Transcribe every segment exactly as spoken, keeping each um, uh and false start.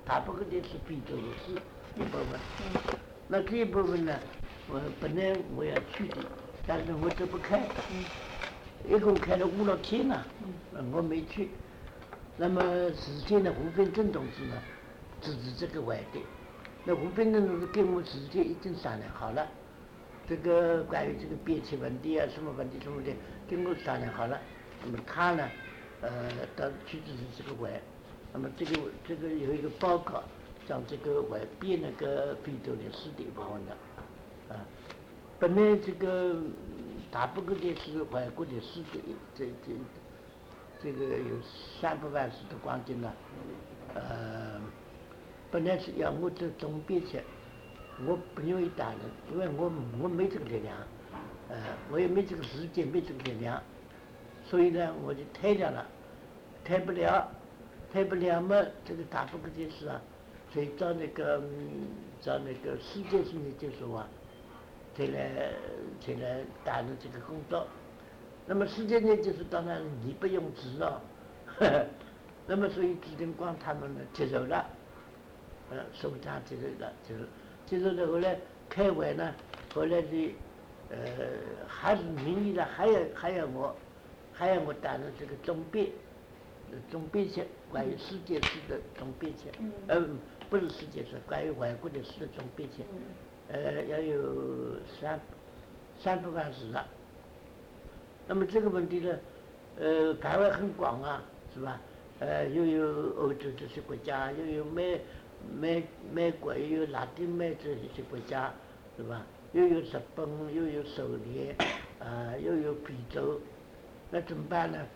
大部分的是非洲的是一部分。那这一部分呢，我本来我要去的，但是我走不开，一共开了五六天了，我没去。那么事先呢，胡秉正同志呢支持这个外的，那胡秉正同志跟我事先已经商量好了，这个关于这个边界问题啊，什么问题什么的，跟我商量好了。那么他呢，呃，到去支持这个外，那么这个这个有一个报告，讲这个外边那个非洲的史的部分的，啊，本来这个大部分的是外国的史的，这这这个有三百万史的光景了，呃，本来是要我走东边去，我不愿意打人，因为我我没这个力量，呃，我也没这个时间，没这个力量。所以呢，我就退掉了，退不了，退不了嘛，这个大部分的事啊，所以找那个、嗯、找那个世界性的教授啊，才来才来担任这个工作。那么世界性就是当然你不用知道，那么所以朱定光他们呢接受了，呃，首长接受了，接受接受了后来开会呢，后来的呃还是名义上还要还要我。还要我担任这个总编，总编辑，关于世界史的总编辑，嗯、呃，不是世界史，关于外国的史的总编辑，呃，要有三三百万史了。那么这个问题呢，呃，范围很广啊，是吧？呃，又有欧洲这些国家，又有美美美国，又有拉丁美洲这些国家，是吧？又有日本，又有苏联，啊、呃，又有非洲。那怎么办呢？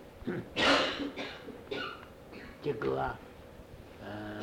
结果啊，呃，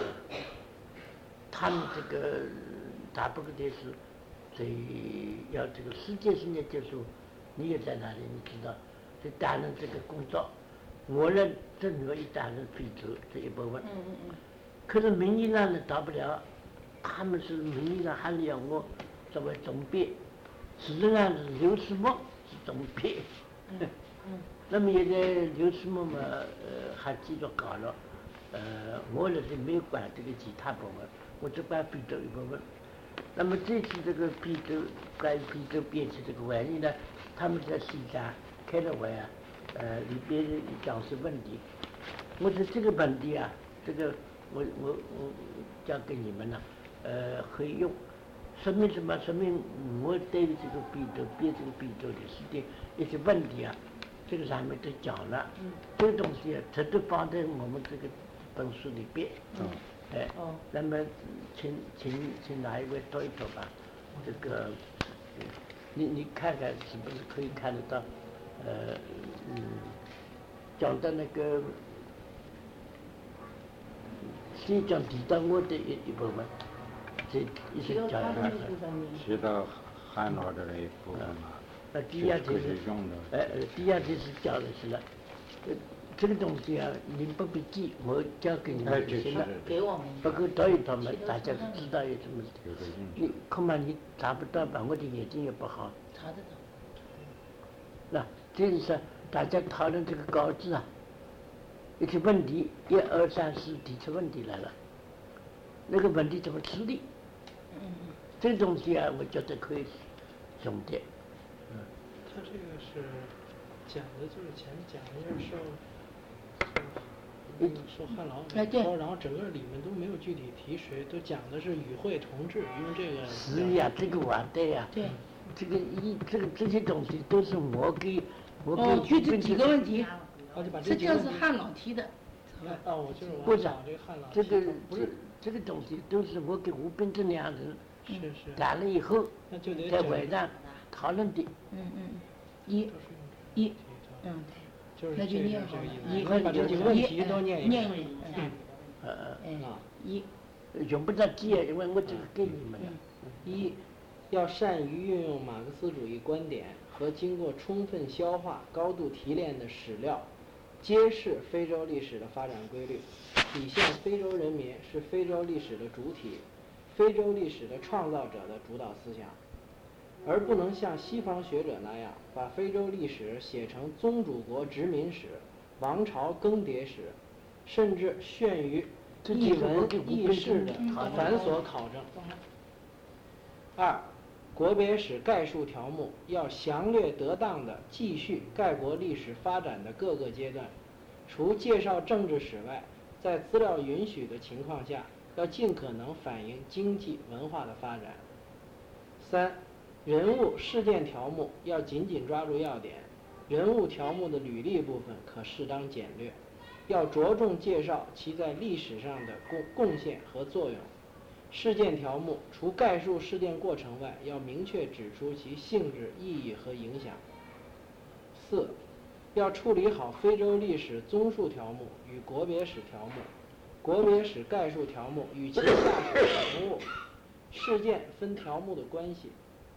他们这个大部分的是，所以要这个世界性的结束，你也在那里，你知道，就担任这个工作。我呢，正愿意担任非洲这一部分。嗯嗯嗯。可是名义上呢到不了，他们是名义上还是要我作为总编，实际上是刘世默是总编。嗯。嗯，那么现在刘世默嘛，呃，还继续搞了，呃，我呢是没有管这个其他部门，我只管非洲一部分。那么这次这个非洲关于非洲边界这个会议呢，他们在西山开了会啊，呃，里边讲是问题。我说这个问题啊，这个我我我交给你们了，呃，可以用。说明什么？说明我对于这个非洲边这个非洲的事情一些问题啊。这个上面都讲了，嗯、这个东西啊，它都放在我们这个本书里边。嗯，哎，哦，那么请请请哪一位读一读吧？这个，你你看看是不是可以看得到？呃，嗯，讲的那个，先讲提到我的一一部分，这一些讲的。 提到汉老的那一部分嘛。 呃，第二题是，呃，第二题是讲的是了，呃，这个东西啊，你不必记，我交给你们就行了。 给我们。 不过读一读嘛，大家知道有什么。你恐怕你查不到吧？我的眼睛也不好。 查得到。 那这是说大家讨论这个稿子啊，一些问题，一二三四提出问题来了，那个问题怎么处理？嗯嗯。这个东西啊，我觉得可以用的。 他这个是讲的，就是前面讲的就是受，受汉老委托，然后整个里面都没有具体提谁，都讲的是与会同志，用这个。 是呀，这个完对呀。 对。 这个一这个这些东西都是我给我给。 哦，就这几个问题。 哦，就把这就是汉老提的。 哦，我就是我讲这个汉老。 这个不是这个东西都是我给胡秉正两人。 是是。 谈了以后，在会上讨论的。 嗯嗯。一，一，嗯， 对， 那就念好了，一， 把这几个问题都念一念遍。 嗯， 呃， 一， 用不着记，因为我这个给你们了。 一，要善于运用马克思主义观点和经过充分消化、高度提炼的史料，揭示非洲历史的发展规律，体现非洲人民是非洲历史的主体，非洲历史的创造者的主导思想。而不能像西方学者那样把非洲历史写成宗主国殖民史、王朝更迭史，甚至陷于译文译事的繁琐考证。二，国别史概述条目要详略得当地记叙盖国历史发展的各个阶段，除介绍政治史外，在资料允许的情况下，要尽可能反映经济文化的发展。三，人物事件条目要紧紧抓住要点，人物条目的履历部分可适当简略，要着重介绍其在历史上的贡贡献和作用。事件条目除概述事件过程外，要明确指出其性质、意义和影响。四，要处理好非洲历史综述条目与国别史条目，国别史概述条目与其下属人物、事件分条目的关系。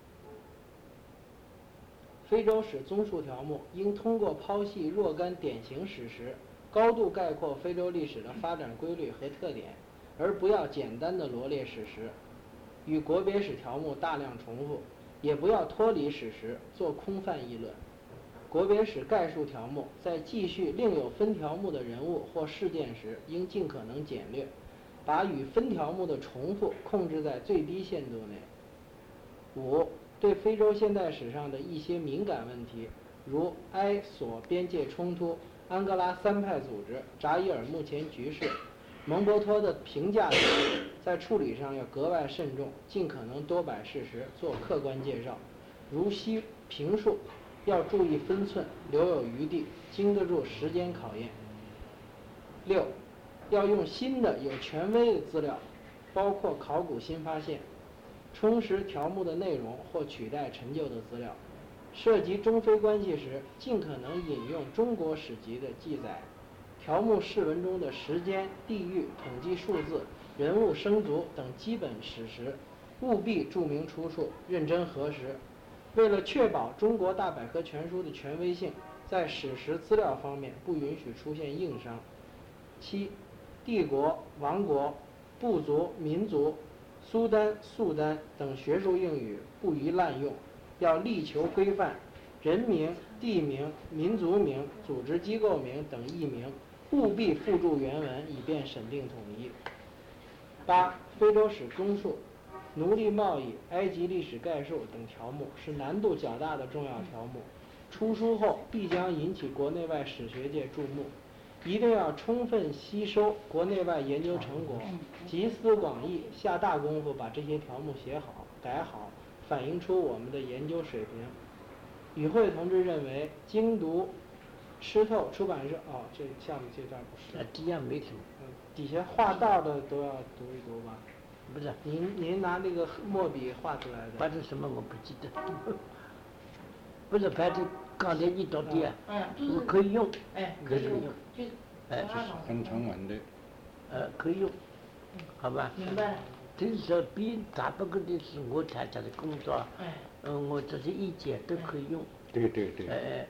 非洲史综述条目应通过剖析若干典型史实，高度概括非洲历史的发展规律和特点，而不要简单的罗列史实，与国别史条目大量重复，也不要脱离史实做空泛议论。国别史概述条目在记叙另有分条目的人物或事件时，应尽可能简略，把与分条目的重复控制在最低限度内。五，对非洲现代史上的一些敏感问题，如埃索边界冲突、安哥拉三派组织、扎伊尔目前局势、蒙博托的评价等，在处理上要格外慎重，尽可能多摆事实，做客观介绍。如需评述，要注意分寸，留有余地，经得住时间考验。六，要用新的有权威的资料，包括考古新发现，充实条目的内容或取代陈旧的资料。涉及中非关系时，尽可能引用中国史籍的记载，条目释文中的时间、地域、统计数字、人物生卒等基本史实，务必注明出处，认真核实。为了确保中国大百科全书的权威性，在史实资料方面不允许出现硬伤。七，帝国、王国、部族、民族、苏丹、速丹等学术用语不宜滥用，要力求规范，人名、地名、民族名、组织机构名等译名务必附注原文，以便审定统一。八，非洲史综述、奴隶贸易、埃及历史概述等条目是难度较大的重要条目，出书后必将引起国内外史学界注目，一定要充分吸收国内外研究成果，集思广益，下大功夫把这些条目写好、改好，反映出我们的研究水平。与会同志认为，精读吃透出版社哦，这下面这段不是。 啊，这样没读。 嗯，底下画道的都要读一读吧。 不是， 您您拿那个墨笔画出来的。 画的什么我不记得。不是，反正刚才一到底啊， 嗯， 我可以用， 哎， 可以用， 就是哎， 很成文的。 呃，可以用，好吧？ 明白了。 这是说，比大不过的是我参加的工作， 哎， 嗯，我这些意见都可以用。 对对对。 哎哎。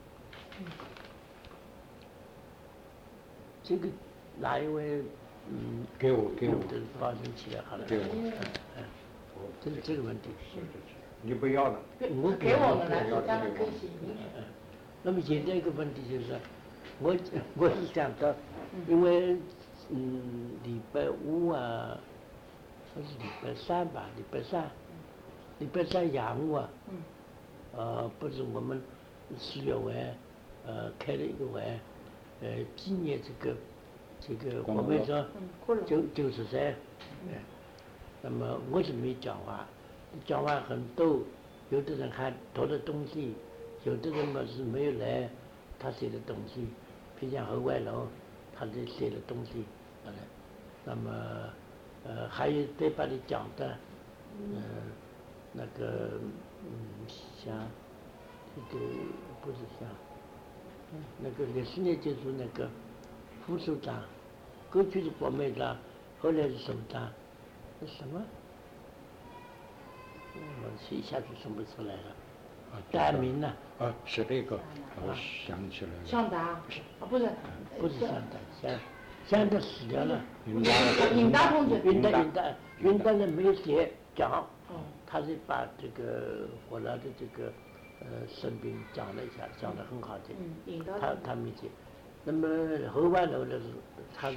这个哪一位嗯？ 给我给我。 都保存起来好了。 给我。 嗯嗯。这这个问题。 是是是。你不要了。 我给我们了，我当然可以写进去。 嗯。那么现在一个问题就是，我我是想到，因为嗯礼拜五啊，还是礼拜三吧？礼拜三，礼拜三下午啊， 嗯， 呃，不是我们市委会呃开了一个会，呃纪念这个这个黄梅庄九九十岁，嗯，那么我是没讲话，讲话很多，有的人还偷了东西，有的人嘛是没有来，他写的东西，比如像侯外龙，他就写的东西，好了，那么呃还有对把你讲的，呃那个嗯像这个不是像，那个历史呢就是那个副首长，过去是国美长，后来是首长，那什么？我一下子想不出来了。 啊， 大名呢？ 啊，是这个，我想起来了。 向达，啊不是， 不是向达，向向达死掉了。 云达。 尹达同志。 云达云达云达人没有写讲， 哦， 他是把这个我来的这个呃生平讲了一下，讲得很好的。 嗯，尹达。 他他没写。那么侯万楼呢是他是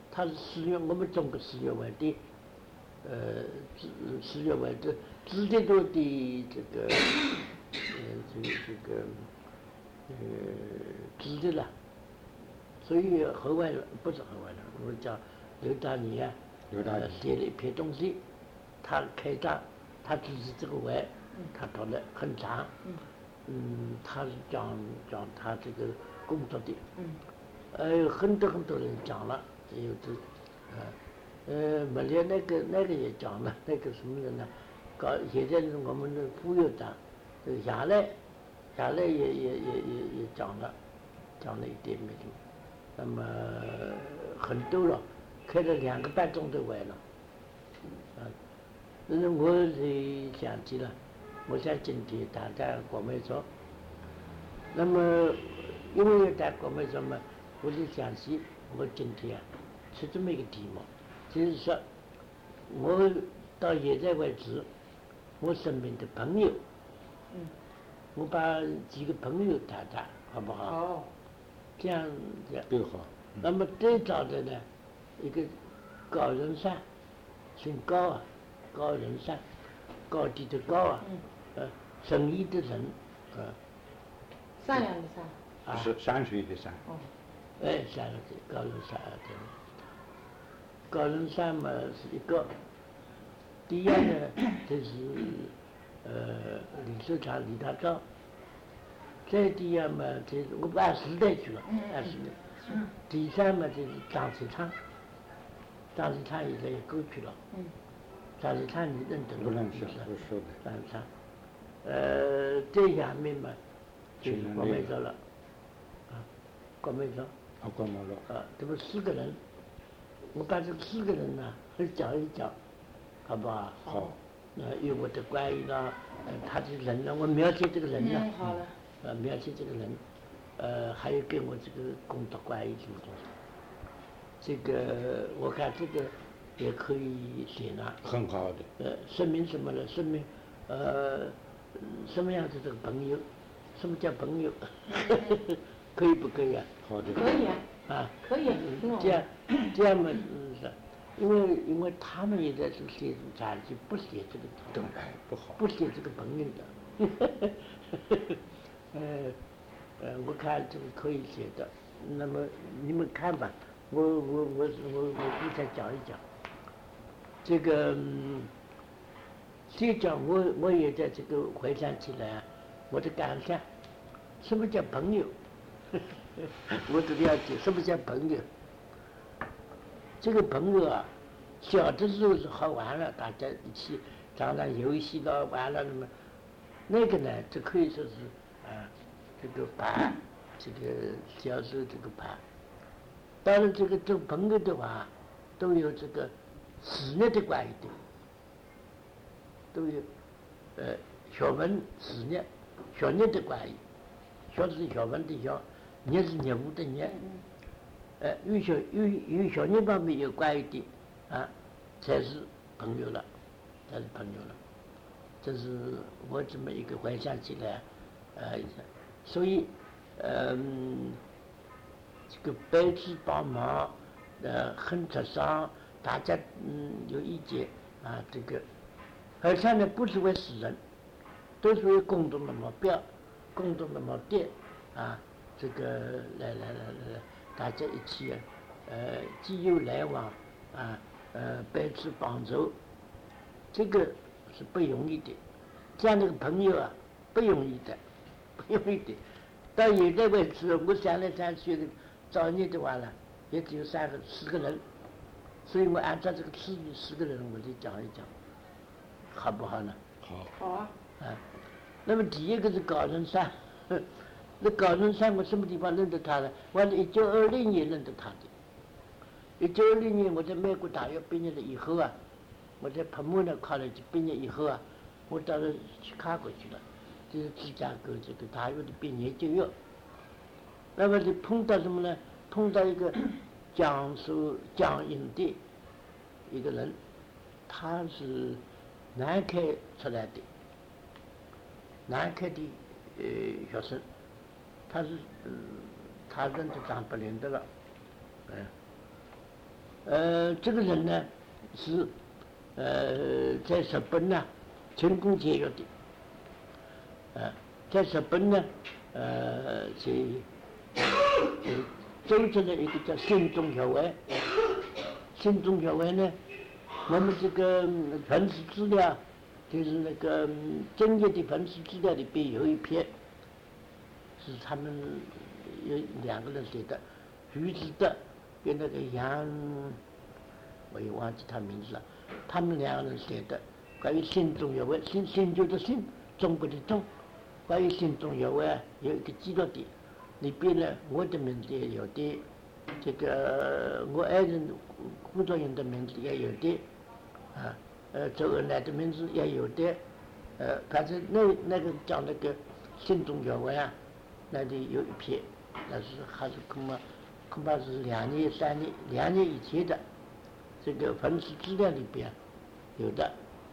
他是四月，我们中国四月份的，呃，四四月份的资德多的这个，呃，这个这个，呃，资德了。所以后来不是后来了，我讲刘大年啊， 刘大年呃写了一篇东西，他开张，他支持这个会，他读了很长，嗯，他是讲讲他这个工作的，呃，有很多很多人讲了，有这，呃，呃，没连那个那个也讲了，那个什么人呢？搞现在是我们的副院长，这个下来，下来也也也也也讲了，讲了一点没多。那么很多了，开了两个半钟头会了，啊，那是我是想起了，我想今天谈谈国美说，那么因为要谈国美说嘛，我就想起我今天啊是这么一个题目，就是说，我到现在为止，我身边的朋友， 嗯， 我把几个朋友谈谈，好不好？ 哦。 这样这样。 都好。 那么最早的呢，一个高人山，姓高啊，高人山，高低的高啊，呃，生意的人，呃， 善良的善。 啊， 是山水的山。 哦。 哎，山的高人山啊，对。高人山嘛是一个，第二呢就是呃李寿长李大钊，再第二嘛就是我不按时代去了，按时代。第三嘛就是张世昌，张世昌现在也过去了。 嗯。 张世昌你认得吗？ 不认识， 是不是的。 张世昌，呃，再下面嘛就是郭美洲了，啊，郭美洲。 啊，郭美洲。 啊，这么四个人，我把这四个人呢，讲一讲，好不好？ 好。 呃，有我的关于呢，呃，他的人呢，我描写这个人呢， 嗯，好了。 呃，描写这个人。呃，还有跟我这个工作关系什么东西，这个我看这个也可以写呢。 很好的。 呃，说明什么呢？说明呃，什么样子这个朋友？什么叫朋友？可以不可以啊？ 好的。 可以啊。 啊。 可以，挺好。 这样，这样嘛，嗯是，因为因为他们也在是写传记，不写这个。 对，不好。 不写这个朋友的。呃。呃，我看这个可以写的，那么你们看吧，我我我我我我再讲一讲，这个，嗯，先讲我我也在这个回想起来，我的感想，什么叫朋友？我都了解什么叫朋友。这个朋友啊，小的时候是好玩了，大家一起常常游戏了玩了，那么那个呢，这可以说是啊。这个盘，这个销售这个盘，当然这个做朋友的话，都有这个事业的关系的，都有呃学问事业、学业的关系，学是学问的学，业是业务的业，呃与学与与学业方面有关系的啊，才是朋友了，才是朋友了。这是我这么一个回想起来，呃。所以，嗯，这个彼此帮忙，呃，很磋商，大家嗯有意见啊，这个，而且呢不是为私人，都是为共同的目标、共同的目的啊，这个来来来来来，大家一起呃既有来往啊，呃彼此帮助，这个是不容易的，这样的朋友啊不容易的。不容易的，到现在为止，我想来想去的，早年的话呢，也只有三个、四个人，所以我按照这个次序，四个人我就讲一讲，好不好呢？ 好。 好啊。 啊，那么第一个是高人山，那高人山我什么地方认得他呢？我是一九二零年认得他的。一九二零年我在美国大学毕业了以后啊，我在彭莫那考了毕业以后啊，我到了去看过去了。就是芝加哥这个大学的毕业就业，那么就碰到什么呢？碰到一个江苏江阴的一个人，他是南开出来的，南开的呃学生，他是嗯，他认得张伯苓的了，嗯， 呃，这个人呢是呃在日本呢成功节约的，呃，在日本呢呃是呃组织了一个叫新中学会，新中学会呢，我们这个文史资料就是那个正业的文史资料里边有一篇是他们有两个人写的，徐志德跟那个杨，我也忘记他名字了，他们两个人写的关于新中学会，新新就是新，中国的中，关于新中学会啊有一个记录的，里边呢我的名字也有的，这个我爱人工作人员的名字也有的，啊，呃，周恩来的名字也有的，呃，反正那那个讲那个新中学会啊，那里有一篇，那是还是恐怕恐怕是两年三年两年以前的，这个文史资料里边有的。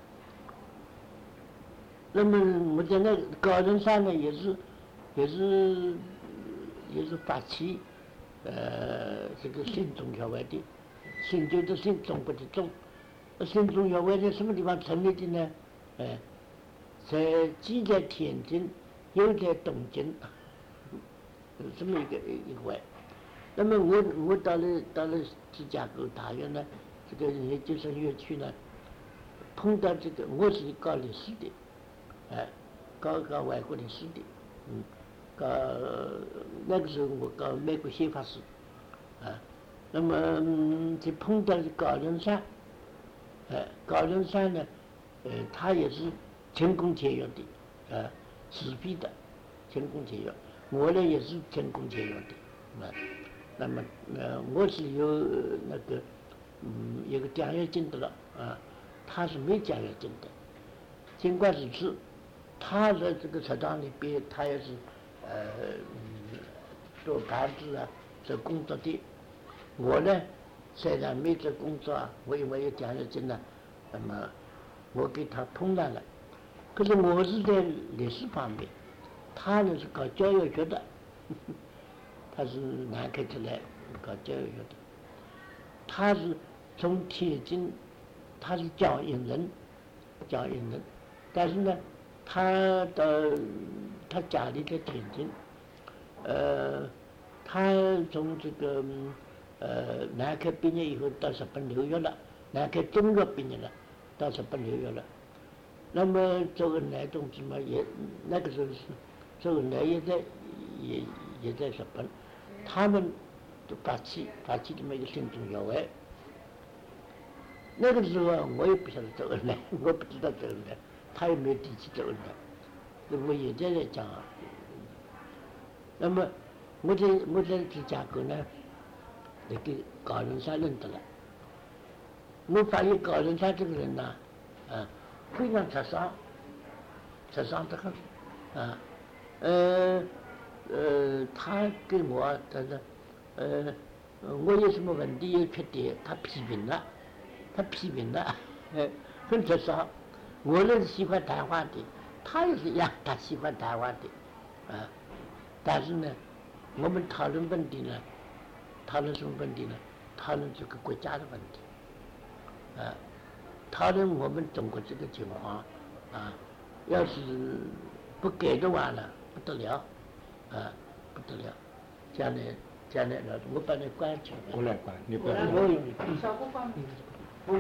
那么我在那高人山呢，也是也是也是发起呃这个新中学会的，新就是新中国的中，新中学会在什么地方成立的呢？哎，在既在天津，又在东京，这么一个一个会。那么我我到了到了芝加哥大学呢，这个研究生院区呢，碰到这个我是搞历史的，哎，搞搞外国历史的，嗯，搞那个时候我搞美国宪法史，啊，那么、嗯、就碰到高人山，哎，高人山呢，呃，他也是成功节约的，啊，自费的，成功节约，我呢也是成功节约的，啊。那么呃，我是有那个嗯有个奖学金的了啊，他是没奖学金的。尽管如此，他在这个食堂里边，他也是呃嗯做盘子啊，做工作的。我呢，虽然没做工作啊，我因为有奖学金呢，那么我给他碰上了。可是我是在历史方面，他呢是搞教育学的。呵呵，他是南开出来搞教育学的，他是从天津，他是江阴人，江阴人，但是呢，他到他家里在天津，呃，他从这个呃南开毕业以后到日本留学了，南开中学毕业了，到日本留学了。那么周恩来同志嘛，也那个时候是周恩来也在也也在日本。他们都发起发起这么一个新中学会，那个时候啊，我也不晓得周恩来，我不知道周恩来，他也没有提起周恩来。那么现在来讲啊，那么我在我在芝加哥呢，那个高人山认得了。我发现高人山这个人呢，啊，非常直爽，直爽得很，啊，呃。呃，他跟我他说，呃，我有什么问题有缺点，他批评了，他批评了，呃，很直爽。我呢是喜欢谈话的，他也是一样，他喜欢谈话的，啊，但是呢，我们讨论问题呢，讨论什么问题呢？讨论这个国家的问题，啊，讨论我们中国这个情况，啊，要是不改的话呢，不得了。啊，不得了！将来，将来了，我把你关起来。 我来关，你不要。 我我用你。 小不方便。 不用。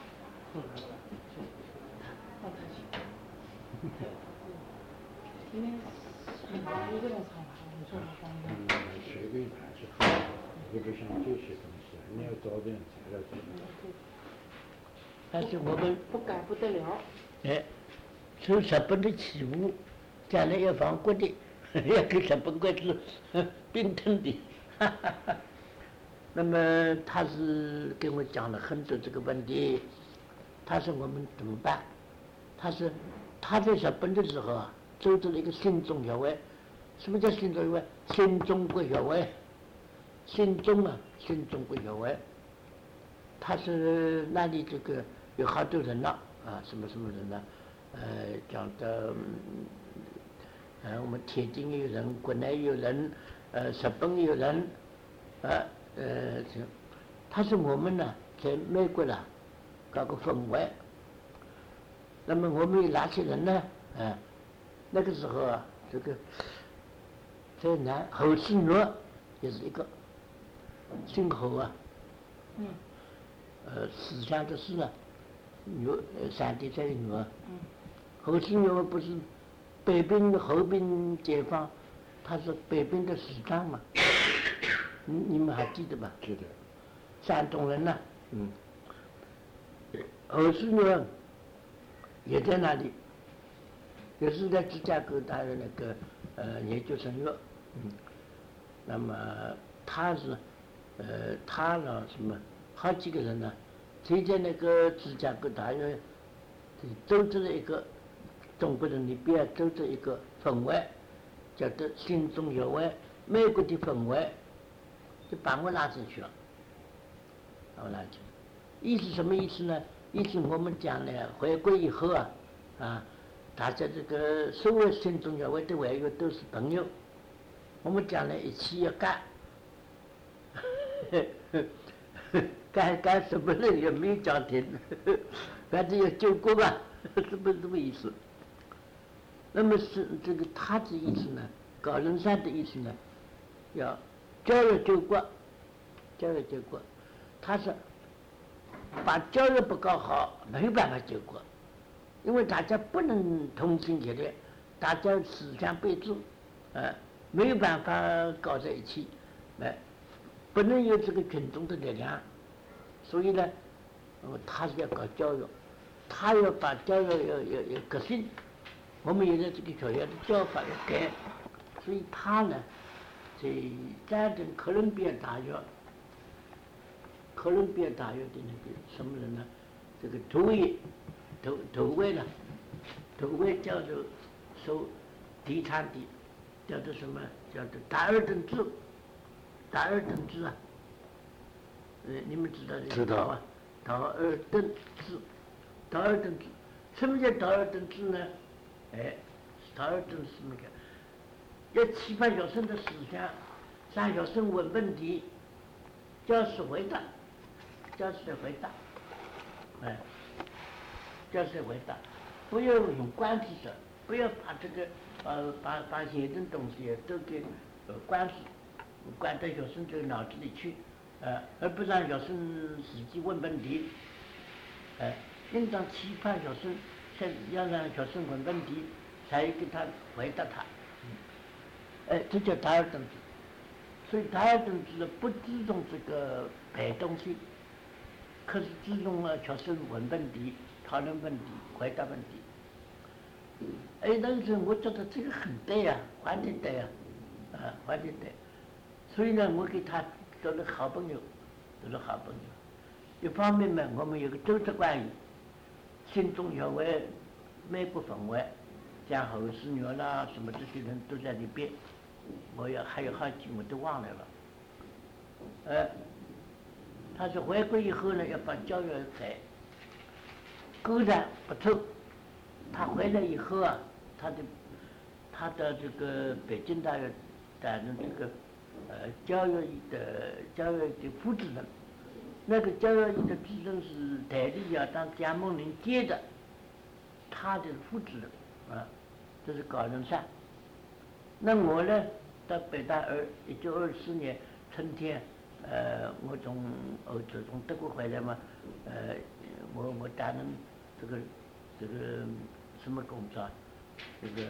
因为一个人唱吧，你说我方便。 嗯，随便还是好，也不像这些东西，你要找点材料什么。 但是我们不改不得了。 哎，受日本的欺负，将来要亡国的。要跟日本国是并吞的，哈哈哈。那么他是跟我讲了很多这个问题，他说我们怎么办？他说他在日本的时候啊，组织了一个新中学会。什么叫新中学会？新中国学会，新中啊，新中国学会。他是那里这个有好多人了啊，什么什么人呢？呃，讲的。呃，我们天津有人，国内有人，呃，日本有人，啊，呃， 他是我们呢在美国呢搞个氛围，那么我们有哪些人呢？啊，那个时候啊，这个在南侯世诺也是一个，姓侯啊， 嗯呃，思想的思啊，牛呃山地在的牛啊， 嗯侯世诺不是北平后兵解放，他是北平的市长嘛，你你们还记得吧？ 记得。 山东人呐、嗯，侯世诺也在那里，也是在芝加哥大的那个呃研究生院，嗯，那么他是呃他呢什么好几个人呢，谁在那个芝加哥大学组织了一个中国人里边组织一个氛围，叫做心中有为，美国的氛围，就把我拉进去了。把我拉进去，意思什么意思呢？意思我们将来回归以后啊，啊，大家这个所谓心中有为的委员都是朋友，我们将来一起要干，干干什么呢？也没有讲停，反正要救国吧，是不是这么意思？那么是这个他的意思呢？高人山的意思呢？要教育救国，教育救国。他是把教育不搞好，没有办法救国，因为大家不能同心协力，大家思想背致，呃，没有办法搞在一起，呃，不能有这个群众的力量，所以呢，呃，他是要搞教育，他要把教育要要要革新，我们现在这个学校的教法要改，所以他呢，在战争哥伦比亚大学。哥伦比亚大学的那个什么人呢？这个头位，头头位呢？头位叫做受地产的，叫做什么？叫做达尔顿制。达尔顿制啊，呃，你们知道这个？ 知道啊。达尔顿制，达尔顿制，什么叫达尔顿制呢？哎，达尔顿是那个要启发学生的思想，让学生问问题，教师回答。教师的回答，哎，教师的回答，不要用管子的，不要把这个呃把把写的东西都给呃管子，管到学生这个脑子里去，呃，而不让学生自己问问题，哎，应当启发学生，先要让学生问问题，才给他回答他，哎，这叫达尔顿制，所以达尔顿制不注重这个背东西。可是注重了学生问问题、讨论问题、回答问题。哎，那个时候我觉得这个很对呀、啊，完全对呀、啊，啊，完全对。所以呢，我给他做了好朋友，做了好朋友。一方面呢，我们有个组织关系，心中有为，美国氛围，像侯世牛啦什么这些人都在里边。我也还有好几我都忘了了，呃。他是回归以后呢，要把教育改，勾然不透。他回来以后啊，他的他的这个北京大学担任这个呃教育的教育的副主任，那个教育的主任是台里要当蒋梦麟接的，他的副主任啊，这是高人山。那我呢，到北大二一九二四年春天。呃，我从欧洲从德国回来嘛，呃，我我担任这个这个什么工作？这个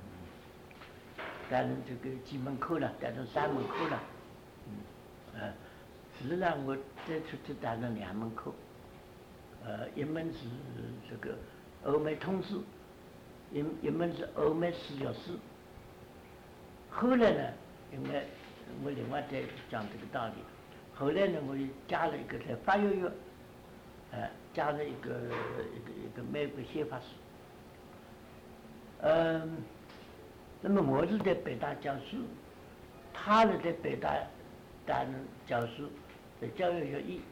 担任这个几门课了，担任三门课了，嗯，呃，实际上我再出去担任两门课，呃，一门是这个欧美通史，一一门是欧美史学史。后来呢，因为我另外再讲这个道理。后来呢，我又加了一个在法学院，呃，加了一个一个一个美国宪法史。嗯，那么我是在北大教书，他呢在北大担任教书，在教育学院。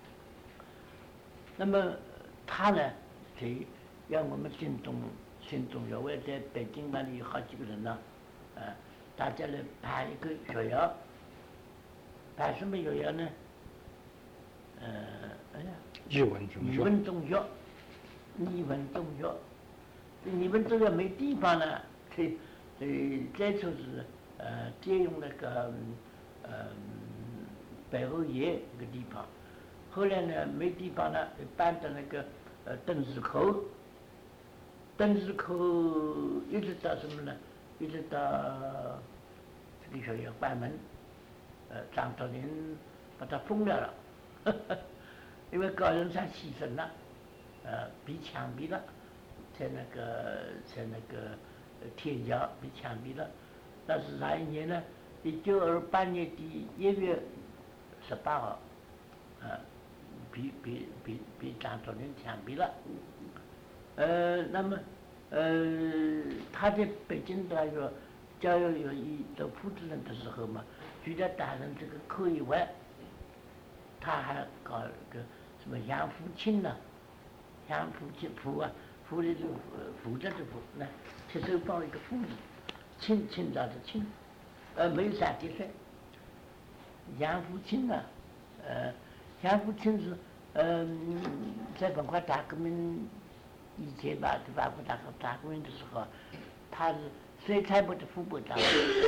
那么他呢，就让我们心中心中有为，在北京那里有好几个人呢，呃，大家来办一个学校。办什么学校呢？ 呃，哎呀， 译文中语学， 文中学，语文中学，这语文中学没地方了，去，呃，再就是呃借用那个呃北欧野那个地方，后来呢没地方了，就搬到那个呃邓子口，邓子口一直到什么呢？一直到这个学校关门，呃，张作霖把它封掉了。呵呵，因为高人山牺牲了，呃，被枪毙了，在那个在那个呃天桥被枪毙了。那是哪一年呢？一九二八年的一月十八号，呃，被被被被张作霖枪毙了。呃，那么呃，他在北京大学教育有一做副主任的时候嘛，除了担任这个课以外，他还搞个什么杨福清呐、啊，杨福清福啊，福的这个福的这福，那提手报一个福字，清清早的清，呃，没有三点水。杨福清啊，呃，杨福清是嗯、呃，在文化大革命以前吧，在法国大革大革命的时候，他是水产部的副部长，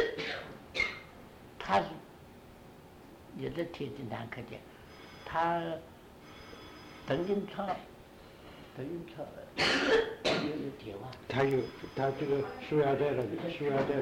他是也在天津南开的。他邓颖超，邓颖超有有电话。 他有他这个书腰带了，书腰带了。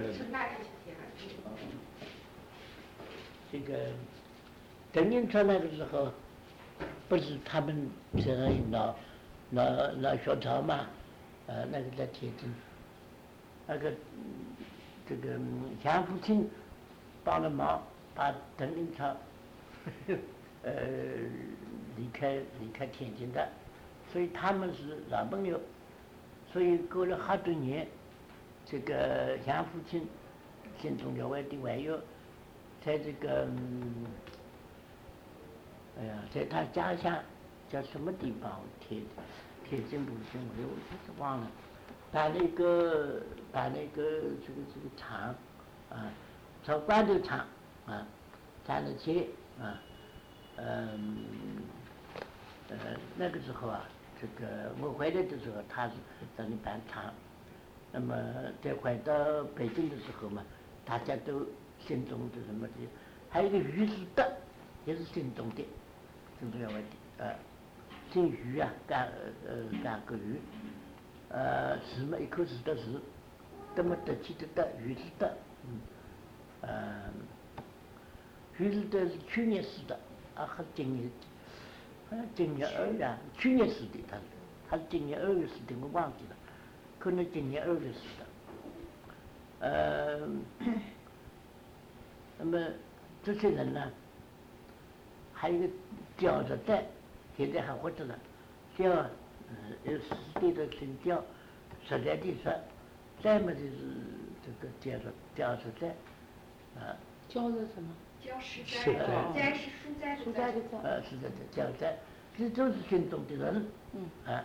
这个邓颖超那个时候，不是他们这个闹闹闹学潮嘛？呃，那个在天津，那个这个杨福清帮了忙，把邓颖超。呃，离开离开天津的，所以他们是老朋友，所以过了好多年，这个杨福清心中有外的外友，在这个、嗯，哎呀，在他家乡叫什么地方？天天津不是我我就是忘了，把那个把那个这个这个厂啊，炒罐头厂啊，赚了钱啊。嗯，呃，那个时候啊，这个我回来的时候，他是在那办厂。那么在回到北京的时候嘛，大家都心中的什么的，还有一个于士德，也是心中的，心中要问题，呃，姓于啊，干呃干个于，呃，是嘛一口是的是，那么得起的得于士德，嗯，呃，于士德是去年死的。啊，和今年，好像今年二月，去年死的，他是，他是今年二月死的，我忘记了，可能今年二月死的。呃，那么这些人呢，还有一个刁着寨，现在还活着了，刁，嗯，有四代的姓刁，十来的说，再么就是这个刁着刁着寨，啊。 教的什么？ 教实在，摘是书斋的摘的摘。 呃，是的，教摘，这都是心中的人。 嗯。 啊。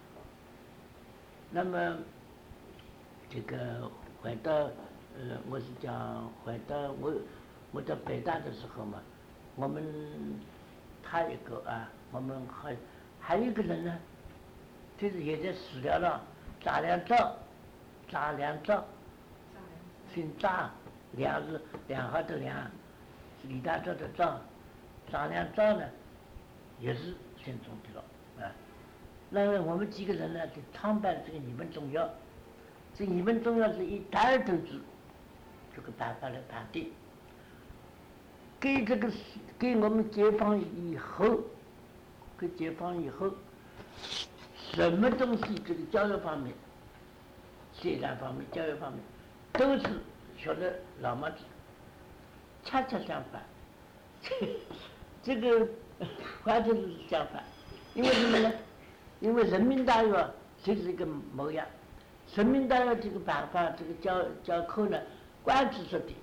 那么，这个回到呃，我是讲回到我我在北大的时候嘛，我们他一个啊，我们还还有一个人呢，就是现在死掉了，张良照，张良照，姓张，良是良好的良。李大钊的赵，张良赵呢，也是心中的了啊。那我们几个人呢，就创办这个语文中药。这语文中药是以达尔顿制这个办法来办的。给这个给我们解放以后，给解放以后，什么东西这个教育方面、生产方面、教育方面，都是学的老毛子。恰恰相反，这个完全是相反，因为什么呢？因为人民大学就是一个模样，人民大学这个办法，这个教教课呢，贯彻的，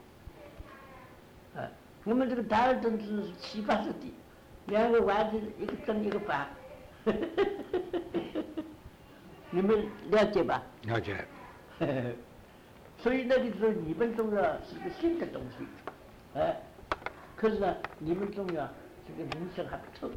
啊，我们这个达尔顿是启发式的，两个完全一个正一个反，你们了解吧？ 了解。 所以那个时候语文中药是个新的东西。哎，可是呢，你们中药这个名声还不错。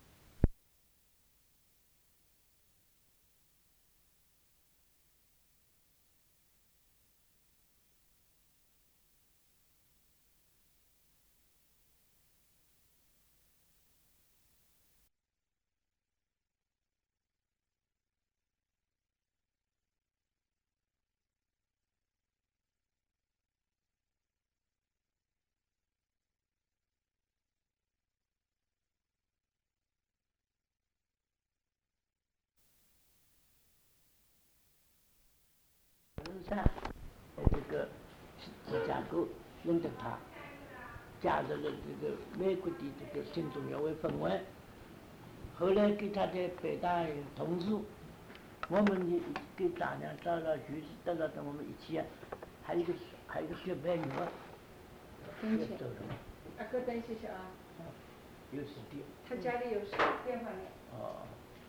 上这个芝加哥认得他，加入了这个美国的这个新中学会分会，后来给他的北大同事，我们也给长娘找了徐士德了，跟我们一起啊，还有一个还有一个小白女儿，也走了。 啊，哥等谢谢啊。 有时间。 他家里有电话没？ 哦。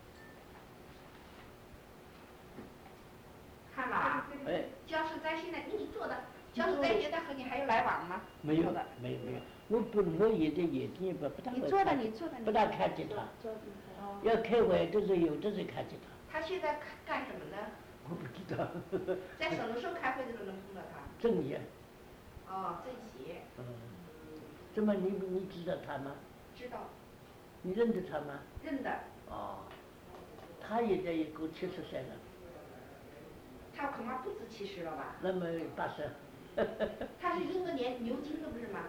看了。 哎。 焦世哉现在跟你做的，焦世哉现在和你还有来往吗？ 没有，没有没有，我不，我现在眼睛不不大会看， 你坐的你坐的你。 不大看见他。要开会的时候，有的时候看见他。 他现在干什么呢？ 我不知道。 在什么时候开会的时候能碰到他？ 政协。 哦，政协。 嗯。怎么你你知道他吗？ 知道。 你认得他吗？ 认得。 哦。他现在也够七十岁了。 他恐怕不止七十了吧？ 那么八十。 他是英格年牛津的不是吗？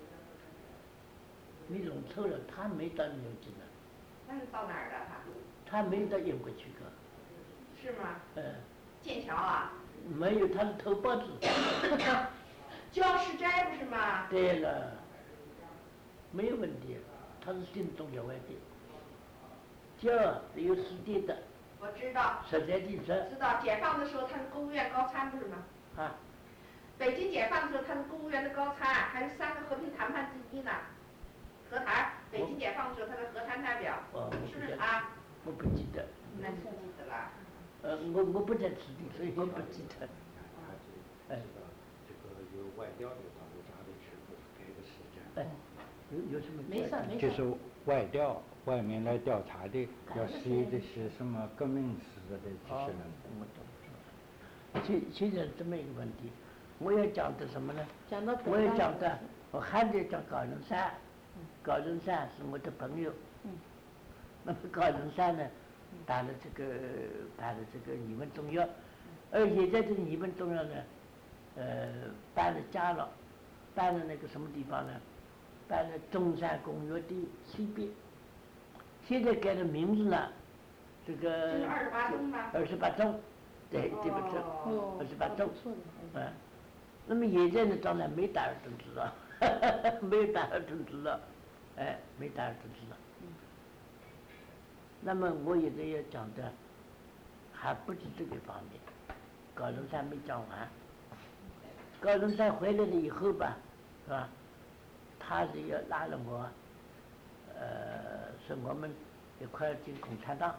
你弄错了，他没到牛津呢。 那是到哪儿的他？ 他没到英国去过。 是吗？ 嗯。 剑桥啊？ 没有，他是偷报纸。 焦世斋不是吗？ 对了，没有问题，他是新中学会的。焦是有时间的。 我知道。 实在的说。 知道，解放的时候他是公务员高参不是吗？ 啊。 北京解放的时候他是公务员的高参，还是三个和平谈判之一呢。和谈，北京解放的时候他是和谈代表，是不是啊？ 我不记得。 那你不记得了？ 呃，我我不在此地，所以我不记得。 哎。这个有外调的到我家里去，不是给个时间。 哎，有有什么？ 没事没事。 就是外调外面来调查的，要写的是什么革命史的这些人。 我懂。现现在这么一个问题，我要讲的什么呢？ 讲到我要讲的，我还得讲高人山。高人山是我的朋友。 嗯。 那么高人山呢，办了这个办了这个语文中学，而现在这个语文中学呢，呃，搬了家了，搬了那个什么地方呢？搬了中山公园的西边。现在改了名字了，这个。 就是二十八中吗？ 二十八中，对，对不对？ 哦。 二十八中。 不错的。 嗯。那么现在呢，当然没达尔顿知道，没有达尔顿知道，哎，没达尔顿知道。 嗯。 那么我现在要讲的，还不是这个方面，高人山没讲完。高人山回来了以后吧，是吧？他是要拉了我，呃，说我们一块进共产党，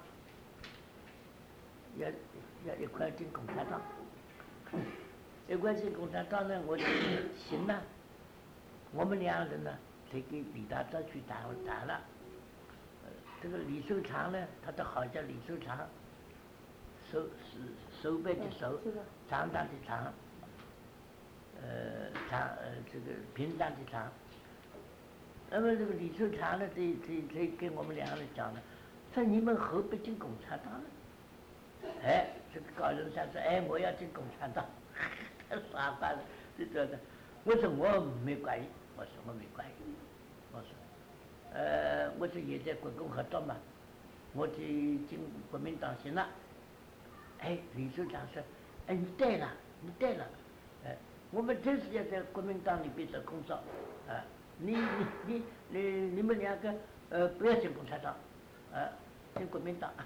要要一块进共产党。一块进共产党呢，我就行了。我们两人呢，才给李大钊去谈谈了。这个李寿长呢，他的好叫李寿长，手是手背的手，长长的长，呃长呃这个平常的长。那么这个李寿长呢，这这这跟我们两个人讲了，说你们何必进共产党呢？哎，这个高人山说，哎，我要进共产党，太傻瓜了，就这的。我说我没关系，我说我没关系，我说。呃，我说现在国共合作嘛，我就进国民党行了。哎，李首长说，哎，你对了，你对了，哎，我们真是要在国民党里边做工作，啊，你你你你你们两个呃不要进共产党，啊，进国民党。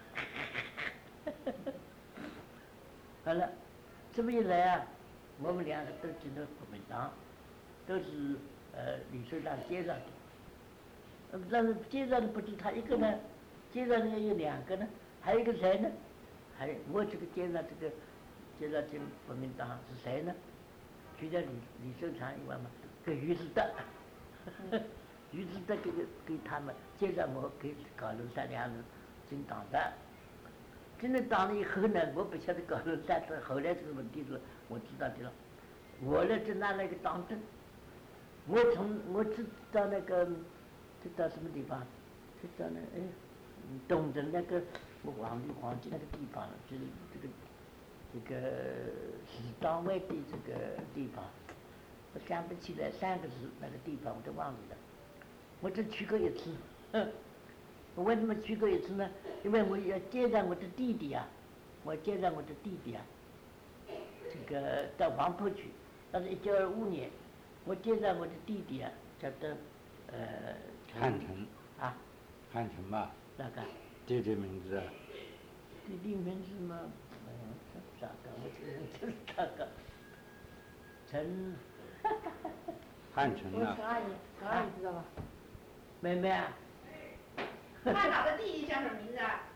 好了，这么一来啊，我们两个都进了国民党，都是呃李首长介绍的。但是介绍的不止他一个呢，介绍人有两个呢，还有一个谁呢？还有我这个介绍这个介绍进国民党是谁呢？除了李李寿长以外嘛，跟于士德， 于是再给给他们，接着我给高龙山两人进党站。进了党了以后呢，我不晓得高龙山是后来这个问题是我知道的了。我呢就拿了一个党证，我从我知道那个知道什么地方，知道那哎东镇那个我忘记忘记那个地方了，就是这个这个市党委的这个地方，我想不起来三个字那个地方我都忘记了。我只去过一次，嗯，我为什么去过一次呢？因为我要接待我的弟弟啊，我接待我的弟弟啊，这个到黄埔去，那是一九二五年，我接待我的弟弟啊，叫做呃汉城啊， 汉城吧， 那个弟弟名字啊， 弟弟名字嘛，哎呀，这咋个？我这这咋个？陈， 汉城啊， 我陈阿姨，陈阿姨知道吧？ 妹妹啊， 他老的弟弟叫什么名字啊？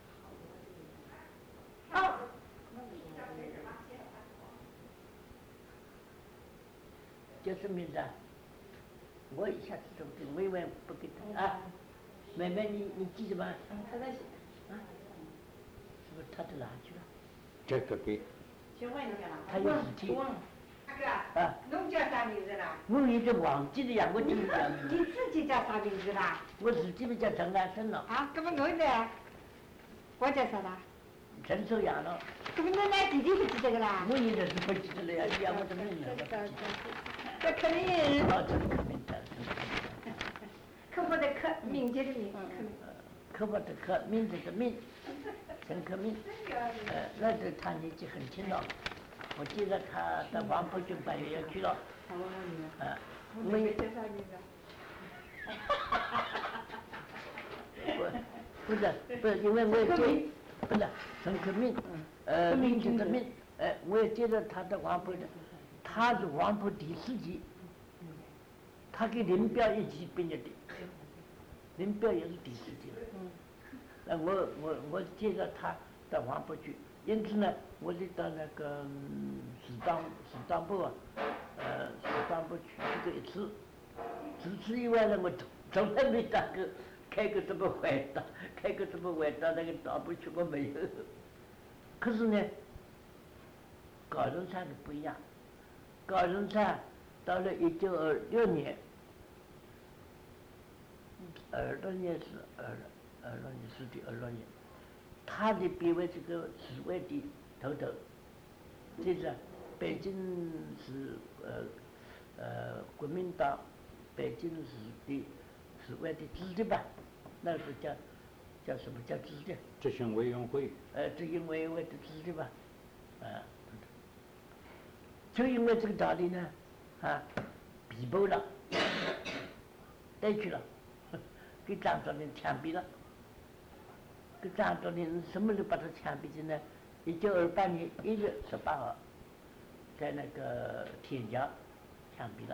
哦， 叫什么名字啊？我一下子都不，我以为不给他啊。妹妹，你你记着吧？ 嗯，他在写。 啊？是不是他到哪去了？ 这个给先问一下了。 他有事情。 大哥， 啊。 侬叫啥名字啦？ 我已经忘记了呀，我怎么讲呢？ 你自己叫啥名字啦？ 我自己不叫陈安生了。 啊，那么我呢？我叫啥啦？ 陈守阳了。 那么侬那弟弟不记得个啦？ 我现在是不记得了呀，你要我的名字我不记得。 这肯定。 哦，陈克明的，陈克明。 科目的科，敏捷的敏。 科目的科，名字的名，陈克明。呃，那时他年纪很轻了，我记得他到黄埔军八月要去了。啊，我也。 叫啥名字？ 不，不是，不是，因为我也记，不是陈克明，呃，名字的名，呃，我也记得他的黄埔的，他是黄埔第四级，他跟林彪一起毕业的，林彪也是第四级的。呃，我我我接着他到黄埔去，因此呢，我就到那个市党市党部啊，呃，市党部去去过一次，除此以外呢，我从从来没当过开过什么会党，开过什么会党那个党部去过没有。可是呢，高龙山的不一样，高龙山到了一九二六年，二六年是二二六年是第二六年，他的编为这个市委的头头，这是北京市呃呃国民党北京市的市委的主席吧，那是叫叫什么叫主席？ 执行委员会。 呃，执行委员会的主席吧，啊，就因为这个道理呢，啊，被捕了，逮去了，给张作霖枪毙了。给张作霖什么时候把他枪毙的呢？一九二八年一月十八号，在那个天津枪毙了。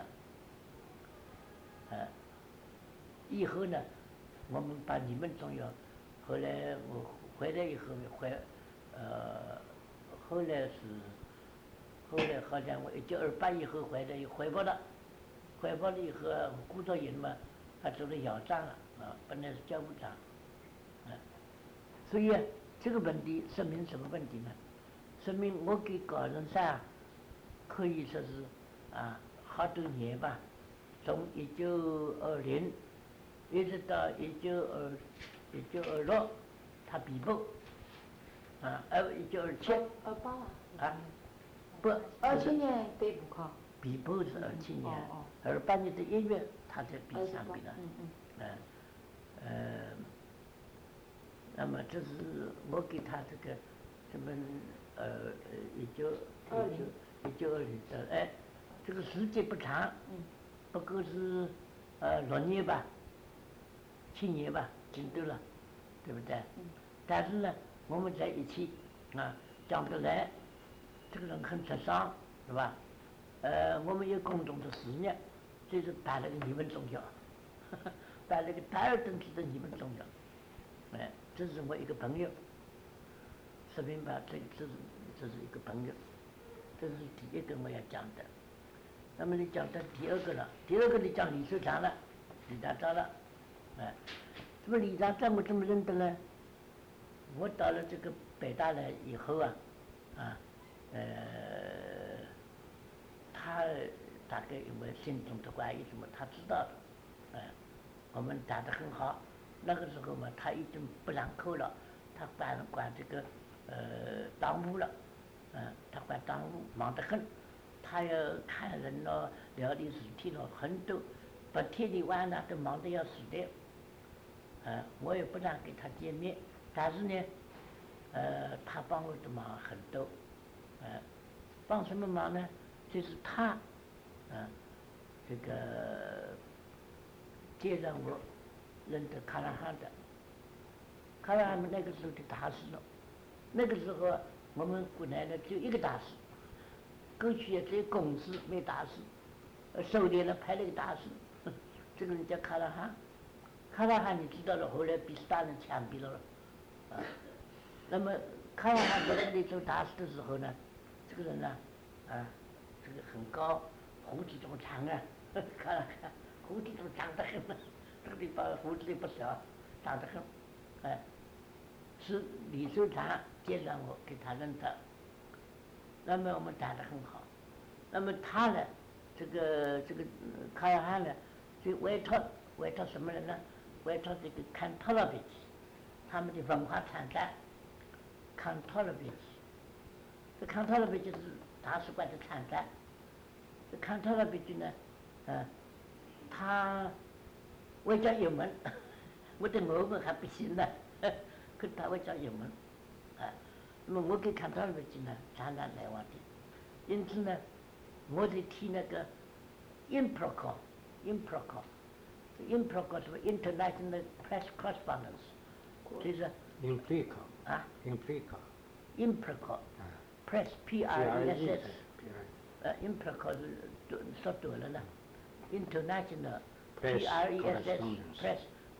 啊，以后呢，我们把你们重要，后来我回来以后回，呃，后来是，后来好像我一九二八以后回来又回报了，回报了以后，顾作霖嘛，他做了校长了，啊，本来是教务长，啊，所以这个问题说明什么问题呢？说明我给高龙山可以说是啊好多年吧，从一九二零一直到一九二一九二六，他被捕，啊，二一九二七， 二八啊。 啊，不， 二七年被捕考。 被捕是二七年哦哦， 二八年的一月他才被枪毙了， 嗯嗯。 嗯，呃，那么这是我给他这个什么呃一九二零一九二零的，哎，这个时间不长， 嗯， 不过是呃六年吧，七年吧，顶多了，对不对？ 嗯。 但是呢，我们在一起啊，讲得来，这个人很直爽，是吧？呃，我们有共同的事业，就是办了个你们宗教，办了个大二等级的你们宗教，哎，这是我一个朋友，说明吧，这这是这是一个朋友，这是第一个我要讲的。那么你讲到第二个了，第二个你讲李秀长了， 李大钊了，哎，这么李大钊我怎么认得呢？我到了这个北大来以后啊，啊，呃，他大概因为心中的关系什么，他知道的，哎，我们谈得很好。那个时候嘛，他已经不上课了，他管管这个呃党务了，嗯、呃，他管党务忙得很，他要看人咯，料理事体咯，很多，白天的晚上都忙得要死的，呃，我也不让给他见面，但是呢，呃，他帮我的忙很多，呃，帮什么忙呢？就是他，啊、呃，这个介绍我认得卡拉哈的，卡拉哈们那个时候的大师了，那个时候我们国内呢只有一个大师，过去也只有公司没大师，呃，收敛了派了一个大师，这个人叫卡拉哈，卡拉哈你知道了，后来被斯大林枪毙了，啊，那么卡拉哈在这里做大师的时候呢，这个人呢，啊，这个很高，胡子这么长啊，卡拉哈胡子都长得很了。这个地方胡子也不小，长得很，哎，是李寿堂介绍我给他认得，那么我们谈得很好，那么他呢，这个这个卡拉哈呢，就委托委托什么人呢？委托这个看托勒贝奇，他们的文化参展，看托勒贝奇，这看托勒贝奇是大使馆的参展，这看托勒贝奇呢，嗯、呃，他。我讲英文，我的俄文还不行呢，可他会讲英文，啊，那么我跟看他们去呢，常常来往的，因此呢，我得替那个 improco，improco，improco 是 international press correspondence， 就是 implico 啊 implico，improco press P R E S S， 呃 improco 是说多了呢 ，international。P R E S S press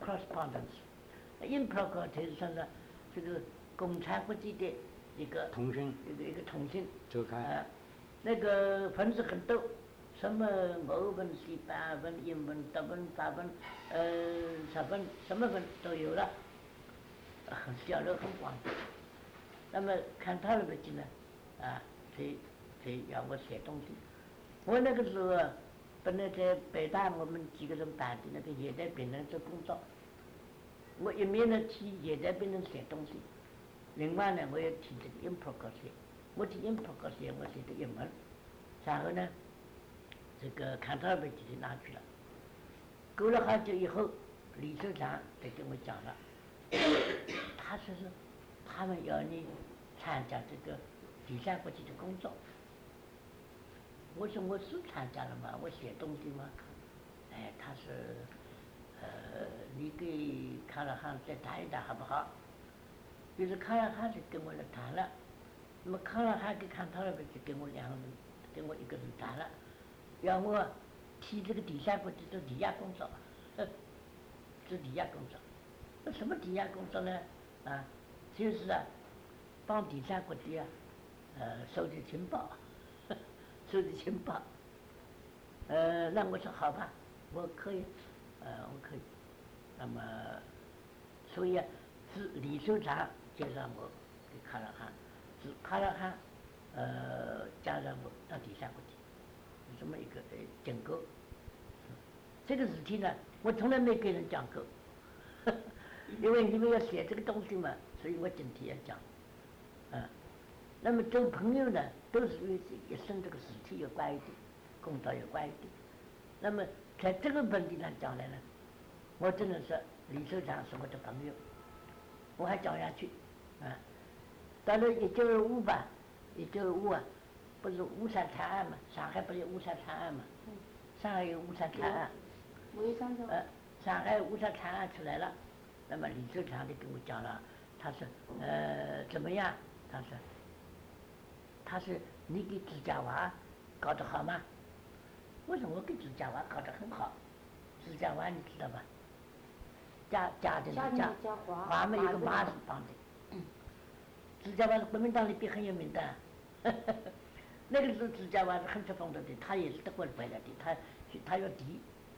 correspondence，improco 就是说呢，这个共产国际的一个通讯， 一个一个通讯周刊， 啊，那个分子很多，什么俄文、西班牙文、英文、德文、法文，呃，日文，什么文都有了，很销量很广。那么看他们去呢，啊，谁谁让我写东西，我那个时候啊。本来在北大，我们几个人办的那个也在病人做工作，我一面呢替也在病人写东西，另外呢我也替这个 improco 写，我替 improco 写我写的英文，然后呢，这个看他被就拿去了，过了好久以后，李社长才跟我讲了，他说是他们要你参加这个第三国际的工作。我说我是参加了嘛，我写东西嘛，哎，他说，呃，你给卡拉汉再谈一谈好不好？于是卡拉汉就跟我来谈了，那么卡拉汉跟看他那边就跟我两个人，跟我一个人谈了，让我替这个第三国际做抵押工作，做抵押工作。那什么抵押工作呢？啊，就是啊，帮第三国际啊，呃，收集情报。收集情报，呃，那我说好吧，我可以，呃，我可以，那么，所以啊，是李寿长介绍我给卡拉汉，是卡拉汉，呃，加上我到第三国际，这么一个呃结构。这个事情呢，我从来没给人讲过，因为你们要写这个东西嘛，所以我今天要讲，啊、呃。那么做朋友呢，都是与一生这个事体有关系的，工作有关系的。那么在这个问题上讲来呢，我只能说李社长是我的朋友，我还讲下去，啊，到了一九二五吧，一九二五啊，不是巫山惨案嘛，上海不是有巫山惨案嘛，上海有巫山惨案，呃，上海巫山惨案出来了，那么李社长就跟我讲了，他说，呃，怎么样？他说。他说：“你给指甲娃搞得好吗？”我说：“我给指甲娃搞得很好。指甲娃你知道吧？家家的家，华们有个马是帮的。指甲娃是国民党里边很有名的。那个时候指甲娃是很出风头的，他也是德国回来的，他他要敌，他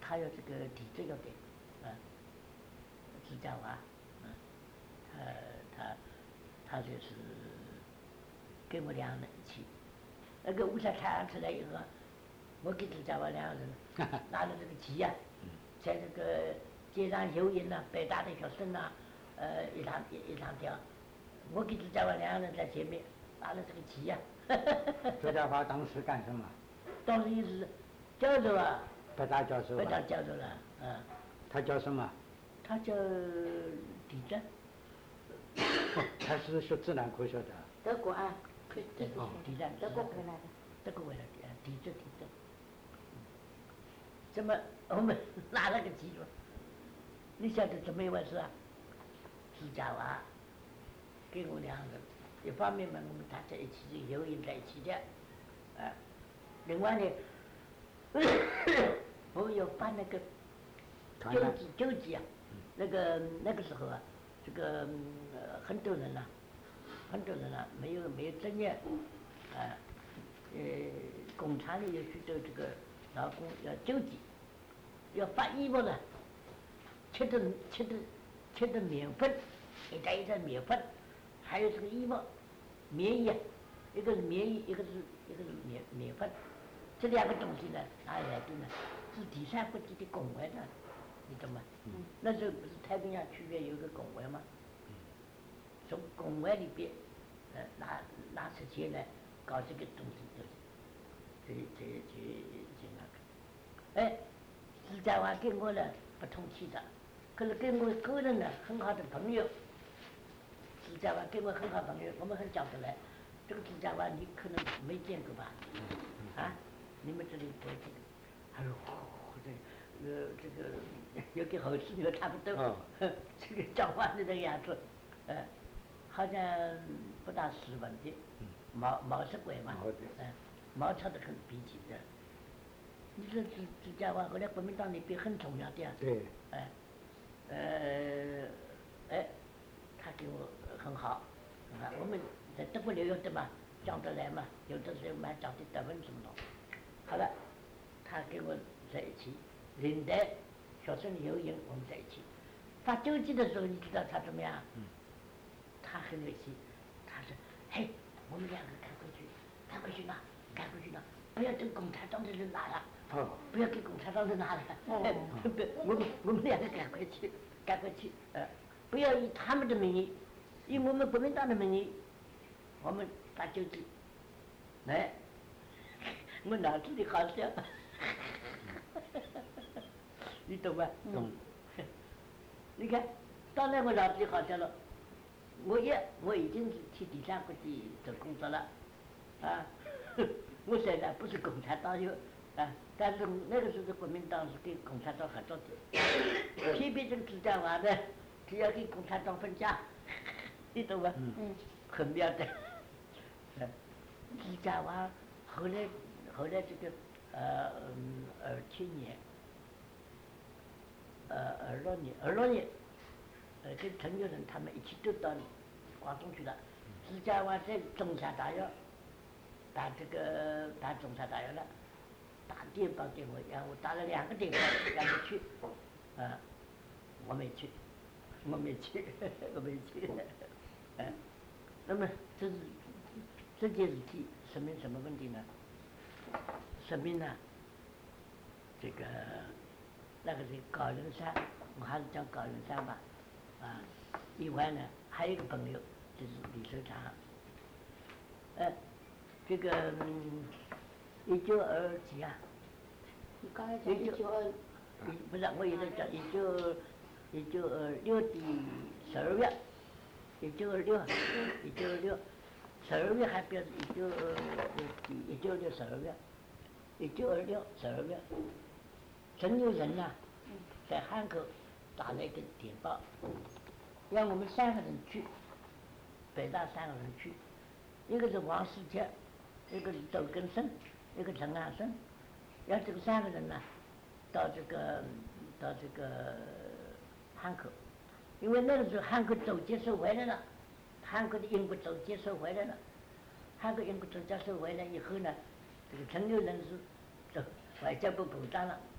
他要这个体质要对，啊，是这样吧？嗯，他他他就是跟我两个人一起，那个乌纱太阳出来以后，我跟朱家娃两个人拿着这个旗呀、在这个街上游行呐，北大的学生呐，呃，一趟一一趟跳，我跟朱家娃两个人在前面拿着这个旗呀、 朱家华当时干什么？ 当时也是教授啊， 北大教授、啊。 北大教授了，嗯。 他叫什么？ 他叫地震。 他是学自然科学的。 德国啊， 对对哦，地震。 德国回来的。 德国回来的，地震地震。怎么我们拿了个记录？你晓得怎么一回事啊？是讲话，跟我两个人，一方面嘛，我们大家一起游泳在一起的，啊，另外呢，我们要办那个救济救济啊，那个那个时候啊，这个、呃、很多人呐、啊，很多人呐、啊，没有没有专业，啊，呃，工厂里有许多这个劳工要救济，要发衣服了，吃的吃的吃的棉粉，一袋一袋棉粉，还有这个衣服，棉衣啊，一个是棉衣，一个是一个是棉棉粉，这两个东西呢，哪里来的呢？是第三国际的工会的，你懂吗？嗯。那时候不是太平洋区域有个工会吗？从工会里边，呃，拿拿出钱来搞这个东西，这这这这那个，哎，是在话跟我呢不同气的，可是跟我个人呢很好的朋友，是在话跟我很好朋友，我们很讲得来。这个指甲娃你可能没见过吧？啊，你们这里不会见。哎呦，这呃这个有跟后世牛差不多，哦、这个讲话的这个样子，呃，好像不大斯文的，毛毛色鬼嘛，嗯，毛糙的很脾气的。你说指指甲娃后来国民党那边很重要的呀， 对， 哎，呃，哎，他给我很好，啊，我们在德国留学的嘛，讲得来嘛，有的时候蛮讲的德文什么的。好了，他跟我在一起，领带学生游泳，我们在一起。发救济的时候，你知道他怎么样？嗯、他很热心，他说：“嘿，我们两个赶快去，赶快去拿，赶快去拿，不要等共产党的人拿了，哦、不要给共产党人拿了。哦”不，我们我们两个赶快去，赶快去，呃，不要以他们的名义，以我们国民党的名义，我们发救济，来。我脑子里好笑，你懂吗？ 懂。 你看，当然我脑子里好笑了。我也我已经是去第三国际做工作了，啊，我虽然不是共产党员啊，但是那个时候国民党是跟共产党合作的，偏偏这个指甲娃呢，只要跟共产党分家，你懂吗？嗯。很妙的，指甲娃后来。后来这个呃嗯二七年，呃二六年二六年，呃跟陈友仁他们一起都到广东去了。指甲娃在中山大学打这个打中山大学了，打电报给我，然后我打了两个电话让他去，啊，我没去，我没去，我没去，嗯、啊，那么这是这件事情说明什么问题呢？说明呢，这个那个是高云山，我还是讲高云山吧，啊，另外呢还有一个朋友就是李守常，呃，这个一九二几啊？ 你刚才讲一九二， 不是，我现在讲一九一九二六的十二月，一九二六，一九二六，十二月还表示一九二六一九二六十二月。一九二六十二月，陈友仁呐，在汉口打了一个电报，让我们三个人去，北大三个人去，一个是王世杰，一个是周根生，一个陈安生，让这个三个人呢，到这个到这个汉口，因为那个时候汉口走接收回来了，汉口的英国走接收回来了，汉口英国走接收回来以后呢。这个陈友仁是外交部部长了，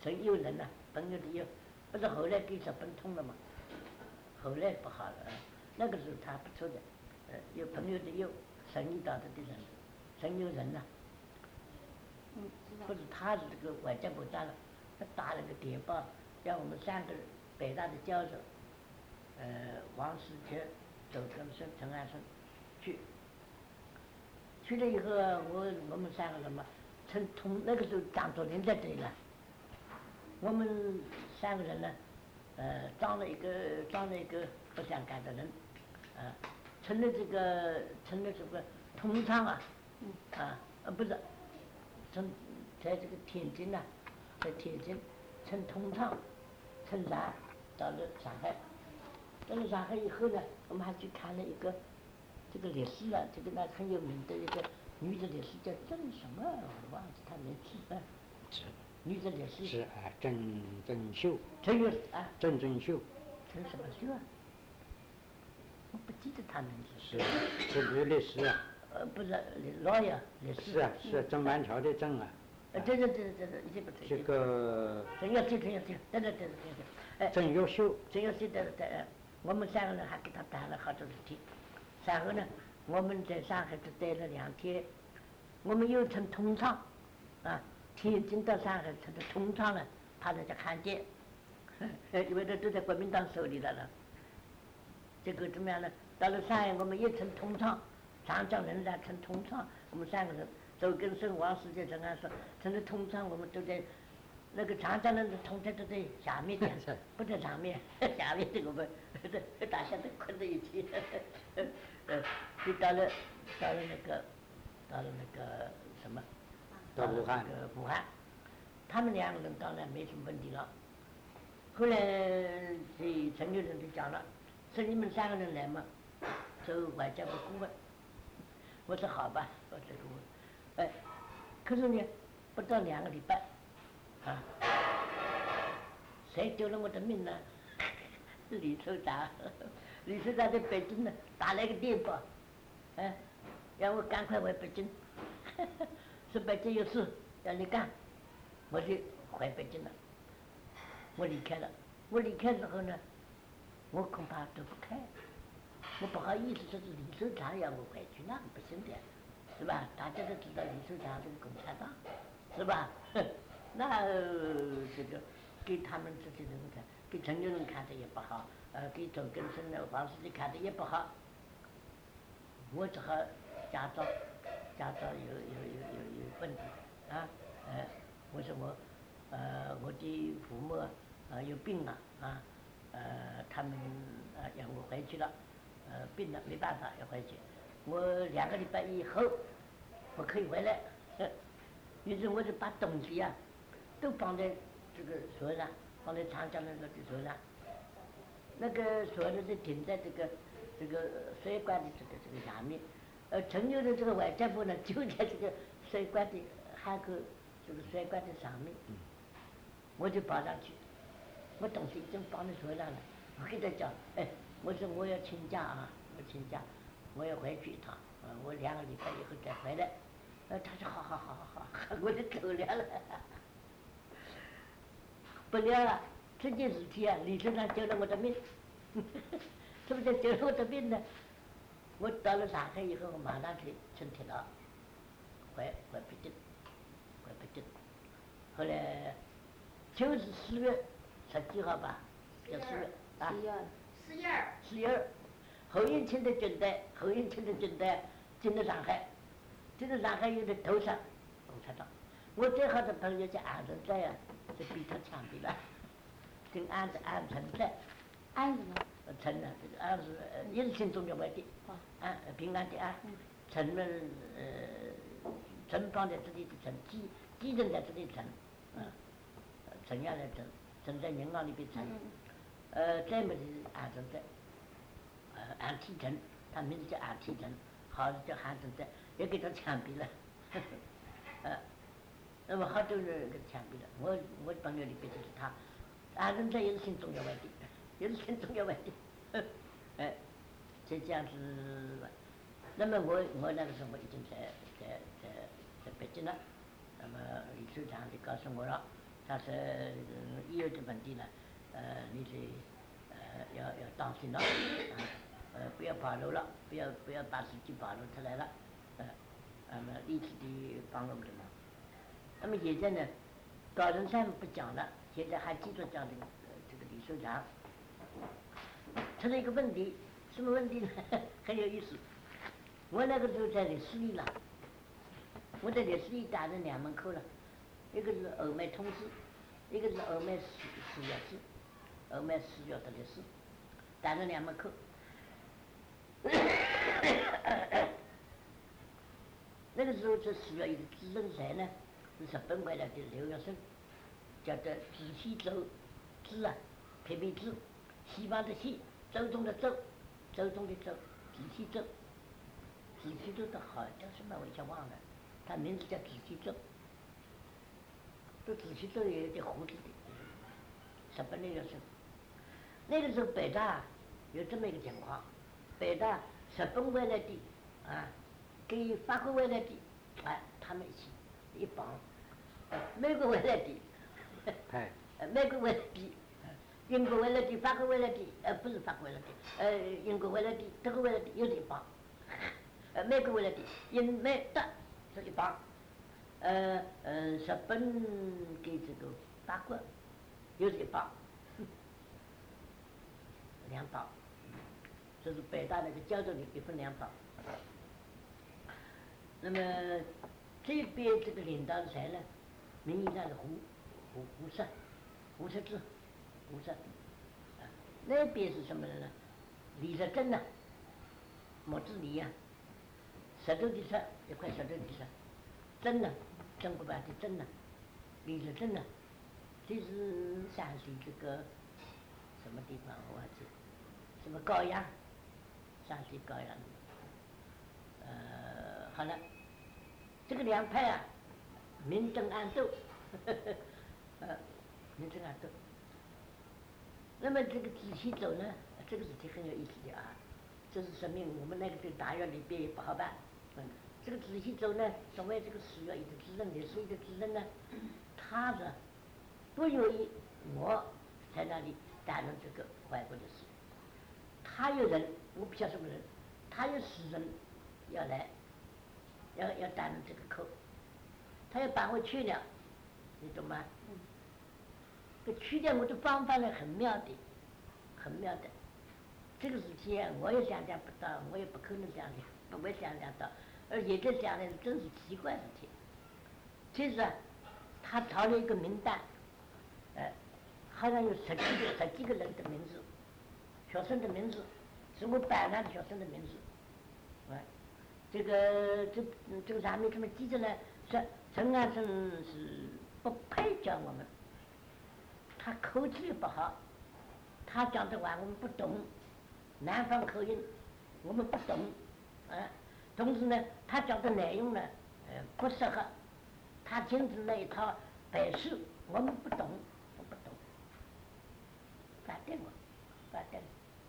真有人呐、啊，朋友的有，不是后来给日本通了嘛，后来不好了，那个时候他不错的，呃，有朋友的有，生意道德的人，真有人呐、啊。 嗯，知道。 不是他是这个外交部长了，他打了个电报，让我们三个北大的教授，呃，王世杰、周根生、陈安生去。去了以后，我我们三个人嘛，趁通那个时候张作霖在这里了，我们三个人呢，呃，装了一个装了一个不相干的人，啊，乘了这个乘了这个通畅啊，啊，呃不是，从在这个天津呐、啊，在天津乘通畅，乘船到了上海，到了上海以后呢，我们还去看了一个。这个烈士啊，这个那很有名的一个女的烈士叫郑什么，我忘记她名字了。 是。 女的烈士。 是啊，郑郑秀。 郑秀啊。 郑郑秀。 郑什么秀啊？我不记得她名字。 是是女烈士啊。 呃，不是老爷烈士。 是啊是啊，郑板桥的郑啊。 呃，对对对对对，已经不对。 这个。 郑耀秀，郑耀秀，对对对对对。哎。 郑耀秀。 郑耀秀对对对，我们三个人还给他谈了好多事情。然后呢，我们在上海只待了两天，我们又乘通畅，啊，天津到上海乘的通畅了，怕人家看见，因为这都在国民党手里了了。结果怎么样呢？到了上海，我们也乘通畅，长江人来乘通畅，我们三个人，周根生、王世杰、陈安生，乘的通畅，我们都在那个长江人的通畅都在下面的，不在上面，下面这个我们大家都困在一起。呃，就到了，到了那个，到了那个什么， 到武汉， 那个武汉，他们两个人当然没什么问题了。后来这陈友仁就讲了，说你们三个人来嘛，做外交部顾问。我说好吧，我这个我，哎，可是呢，不到两个礼拜，啊，谁丢了我的命呢？李处长。李处长在北京呢，打了一个电报，哎，让我赶快回北京，说北京有事要你干，我就回北京了。我离开了，我离开之后呢，我恐怕躲不开，我不好意思说是李处长要我回去，那个不行的，是吧？大家都知道李处长是个共产党，是吧？那、呃、这个给他们这些人看，给陈友仁看的也不好。呃，给周根生的王世杰看的也不好，我只好假装假装有有有有有问题啊，呃，我说我呃我的父母呃有病了啊，呃他们呃让我回去了，呃病了没办法要回去，我两个礼拜以后我可以回来，于是我就把东西啊都放在这个船上，放在长江那个船上。那个船呢是停在这个这个水管的这个这个下面，呃，陈友的这个外交部呢就在这个水管的汉口这个水管的上面，我就跑上去，我东西已经放在船上了，我给他讲，哎，我说我要请假啊，我请假，我要回去一趟，呃，我两个礼拜以后再回来，呃，他说好好好好好，我就走了了，不料啊。这件事情啊，李处长救了我的命，是不是救了我的命呢？我到了上海以后，我马上去乘铁道，回回北京，回北京。后来就是四月十几号吧，叫四月啊， 十一二， 十一二， 十一二，侯应钦的军队，侯应钦的军队进了上海，进了上海有点投降共产党。我最好的朋友叫安仁在呀，就被他枪毙了。跟安是安陈在， 安什么？ 陈呢？这个安是也是新中国外的，安平安的安，陈呢呃陈放在这里的陈，基基人在这里陈，嗯，陈下来陈，陈在银行里边陈，呃再么是安陈在，呃安提陈，他名字叫安提陈，好是叫韩陈在，也给他枪毙了，呃，那么好多人给枪毙了，我我朋友里边就是他。安仁在也是新中国外的，也是新中国外的，哎，就这样子。那么我我那个时候我已经在在在在北京了，那么李处长就告诉我了， 他说医药的问题呢，呃，你得呃要要当心了，啊，呃不要跑路了，不要不要把自己跑路出来了，呃，那么立即的帮我们的忙。那么现在呢，高人山不讲了，现在还继续讲这个、呃、这个李首长，出了一个问题，什么问题呢？很有意思。我那个时候在律师里了，我在律师里打了两门课了，一个是欧美通史，一个是欧美史史学史，欧美史学的律师，打了两门课。那个时候这史学一个主任谁呢？是日本回来的留学生，叫做子西周，子啊，撇撇子，西方的西，周中的周，周中的周，子西周。子西周的好叫什么我一下忘了，他名字叫子西周。这子西周也有点胡子的，日本留学生。那个时候北大有这么一个情况，北大日本回来的啊，跟法国回来的，哎，他们一起一帮，呃，美国回来的， 哎， 呃，美国回来的，英国回来的，法国回来的，呃，不是法国回来的，呃，英国回来的，德国回来的，又是一帮，呃，美国回来的，英美德是一帮，呃呃，日本跟这个法国又是一帮，两帮，这是北大那个教授里一分两帮。那么这边这个领导是谁呢？名义上是胡胡胡适，胡适之，胡适，啊，那边是什么人呢？李时珍呐，毛子李呀，石头的石，一块石头的石，珍呐，中国版的珍呐，李时珍呐，这是陕西这个什么地方我忘记，什么高阳，陕西高阳，呃，好了。这个两派啊，明争暗斗，呵呵呵，呃，明争暗斗。那么这个子西周呢，这个事情很有意思的啊，这是说明我们那个对大学里边也不好办。嗯，这个子西周呢，作为这个史学一个主任，历史一个主任呢，他是不愿意我在那里担任这个外国的事。他有人，我不晓得什么人，他有诗人要来。要要担任这个课，他要把我去掉，你懂吗？这去掉我的方法呢，很妙的，很妙的。这个事情我也想象不到，我也不可能想象，不会想象到，而且这想的真是奇怪事情。其实啊，他抄了一个名单，呃，好像有十几个十几个人的名字，学生的名字，是我班上的学生的名字，啊。这个这这个上面这么记着呢，说陈安生是不配教我们，他口气不好，他讲的话我们不懂，南方口音我们不懂，啊，同时呢，他讲的内容呢，呃，不适合，他亲自那一套摆事我们不懂，我不懂，反对我，反对，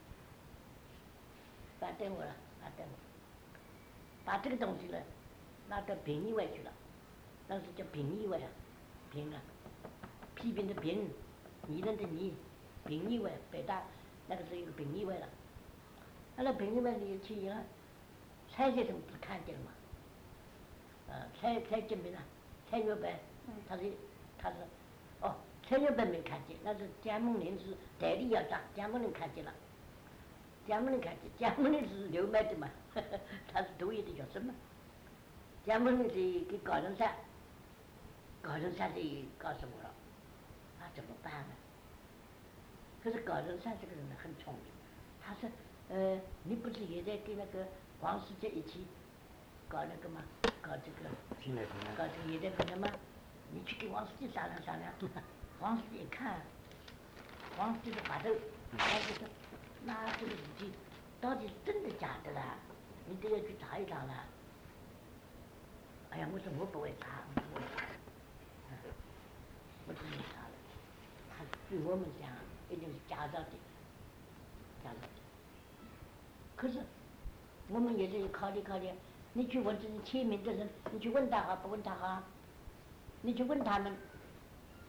反对我了，反对我。把这个东西呢拿到评议会去了，当时叫评议会啊，评啊，批评的评，议论的议，评议会，北大那个是一个评议会了。后来评议会里去以后，蔡先生不是看见了嘛？呃，蔡蔡建明啊，蔡月白，他是他是，哦，蔡月白没看见，那是蒋梦麟是代理校长，蒋梦麟看见了。蒋梦麟看见，蒋梦麟是留美的嘛，呵呵，他是读研的学生嘛。蒋梦麟是给高人山，高人山就告诉我了，那怎么办呢？可是高人山这个人呢很聪明，他说，呃，你不是也在跟那个黄世杰一起搞那个吗？搞这个，搞这个也在跟他吗？你去跟黄世杰商量商量。黄世杰一看，黄世杰的话头，他就说。那这个事情到底是真的假的啦？你都要去查一查啦。哎呀，我说我不会查，我不会查，嗯，我自己查了。他对我们讲一定是假造的，假造的。可是我们也得考虑考虑，你去问这些签名的人，你去问他好不问他好？你去问他们，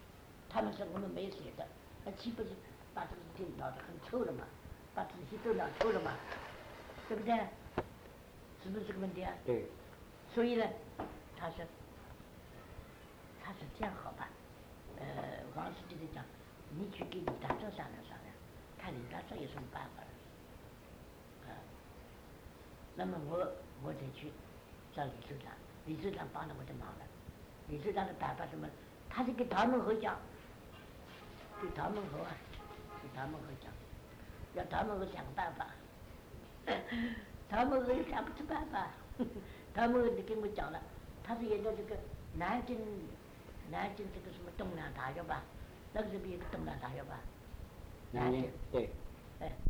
他们说我们没水的，那岂不是把这个事情闹得很臭了嘛？把仔细都闹臭了嘛？对不对？是不是这个问题啊？ 对。 所以呢，他说，他说这样好吧，呃，王书记就讲，你去给李大钊商量商量，看李大钊有什么办法了。啊，那么我我得去找李处长，李处长帮了我的忙了。李处长的办法什么？他是给唐孟和讲，给唐孟和啊，给唐孟和讲，要唐孟和想个办法。唐孟和想不出办法，唐孟和就跟我讲了，他是沿着这个南京，南京这个什么东南大学吧，那个时候有个东南大学吧， 南京对， 哎，